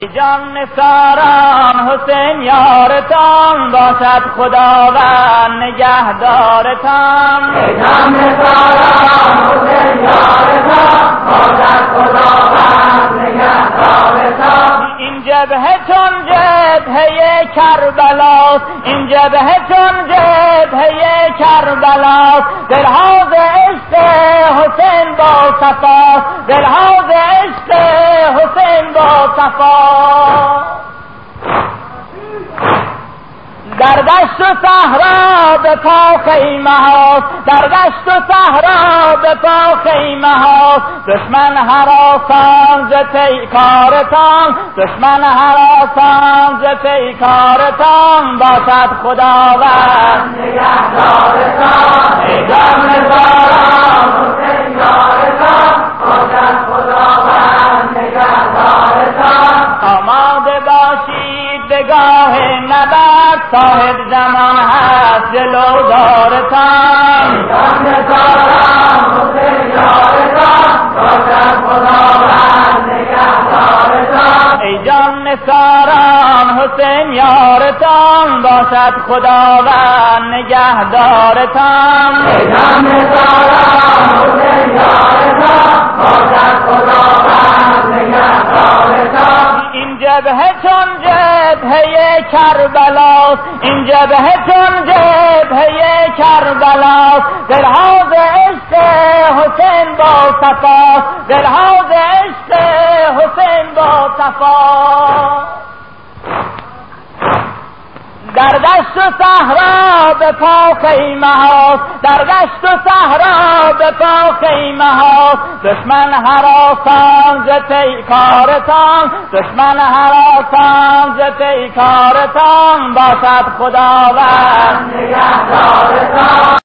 جان نثاران حسین یارتان باشد خداوند نگهدارتان. جان نثاران حسین یارتان باشد خداوند نگهدارتان. این جبهه چون جبهه کربلاست، این جبهه چون جبهه کربلاست. دلها ز عشق حسین با صفاست، دلها ز عشق حسین با صفاست. در دشت و صحرا به پا خیمه هاست، در دشت و صحرا به پا خیمه هاست. دشمن هراسان ز پیکارتان، دشمن هراسان ز پیکارتان باشد خداوند نگهدارتان. ای جان نثاران حسین یارتان باشد خداوند نگهدارتان. آماده باشید به گاه نبرد، صاحب زمان هست جلودارتان. جان نثاران حسین یارتان باشد خداوند نگهدارتان. ای جان نثاران حسین یارتان باشد خداوند نگهدارتان. ای جان نثاران حسین یارتان باشد خداوند نگهدارتان. این جبهه چون جبهه کربلاست، این جبهه چون جبهه کربلاست. دلها ز عشق حسین با صفاست، دلها ز عشق حسین با صفاست. در دشت و صحرا به پا خیمه هاست، در دشت و صحرا به پا خیمه هاست. دشمن هراسان ز پیکارتان، دشمن هراسان ز پیکارتان باشد خداوند